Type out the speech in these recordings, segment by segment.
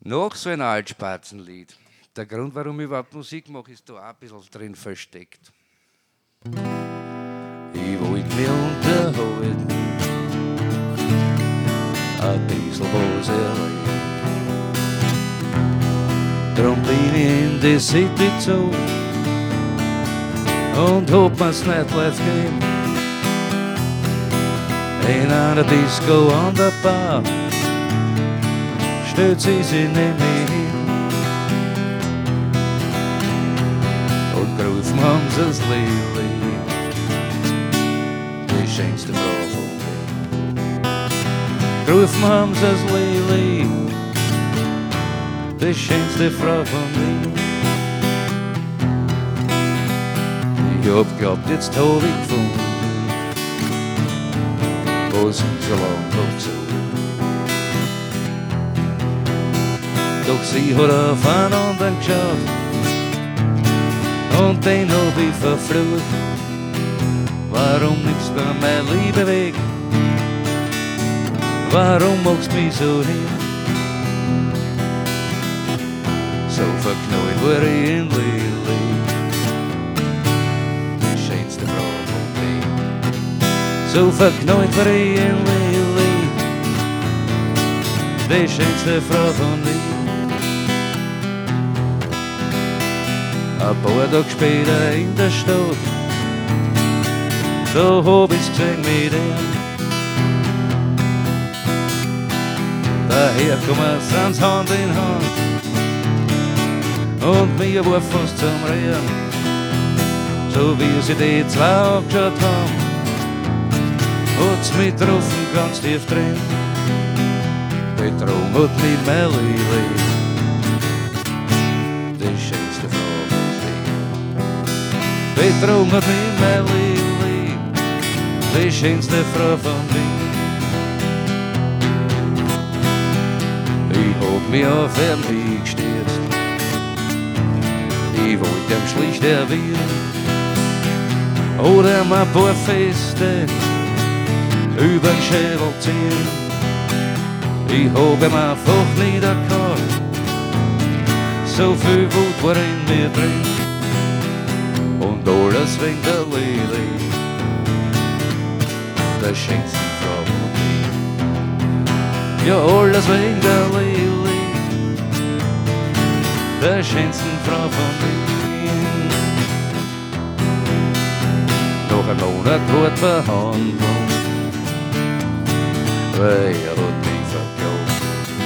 Noch so ein Altspatzenlied. Der Grund, warum ich überhaupt Musik mache, ist da auch ein bisschen drin versteckt. Ich wollte mich unterhalten, ein bisschen was erleben. Drum bin ich in die City gezogen und hab mir's Nightlife gegeben. In einer Disco an der Bar stellt sie sich neben mich hin und gerufen haben sie's Lili, die schönste Frau von mir. Gerufen haben sie's Lili, die schönste Frau von mir. Ich hab geglaubt, jetzt hab ich gefunden, was ich so lang noch gesucht. Doch sie hat auf einen anderen geschaut und den hab ich verflucht. Warum nimmst du mir meine Liebe weg? Warum machst du mich so hin? So verknallt war ich in Lili, die schönste Frau von mir. So verknallt war ich in Lili, die schönste Frau von mir. Ein paar Tage später in der Stadt, da hab ich's gesehen mit ihm. Daher kommen sind's Hand in Hand und mir war fast zum Reden. So wie sie die zwei angeschaut haben, hat's mich getroffen ganz tief drin. Betrogen hat mich meine Lili, die schönste Frau von mir. Betrogen hat mich meine Lili, die schönste Frau von mir. Ich hab mich auf ihn gestürzt, ich wollte ihm schlicht erwidern oder ihm ein paar Feste übern Schädel ziehen. Ich hab ihm einfach niedergehauen, so viel Wut war in mir drin. Und alles wegen der Lili, der schönsten Frau von mir. Ja, alles wegen der Lili, der schönsten Frau von mir. Nach einem Monat hat Verhandlung, weil hat mich verkauft.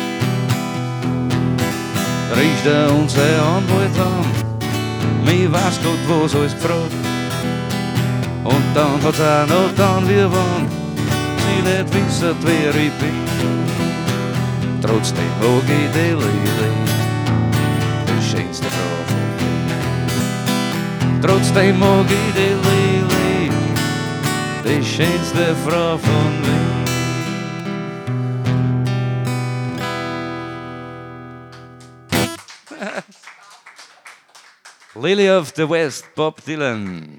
Richter und sein Anwalt haben mich weiß Gott was alles gefragt. Und dann hat's auch noch dann wie wann sie nicht wissen, wer ich bin. Trotzdem mag ich die Lili, die schönste Frau von mir. Trotzdem mag ich die Lili, die schönste Frau von mir. Lily of the West, Bob Dylan.